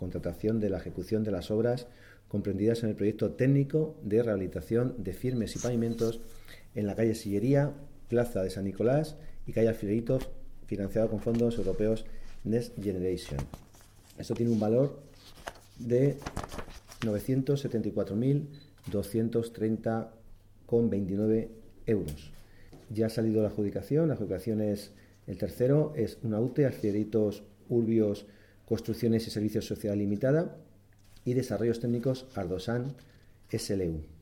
contratación de la ejecución de las obras comprendidas en el proyecto técnico de rehabilitación de firmes y pavimentos en la calle Sillería, Plaza de San Nicolás y calle Alfileritos, financiado con fondos europeos Next Generation. Esto tiene un valor de 974.230,29 euros. Ya ha salido la adjudicación es el tercero, es una UTE, Alfileritos Urbios Construcciones y Servicios Sociedad Limitada y Desarrollos Técnicos Ardosan SLU.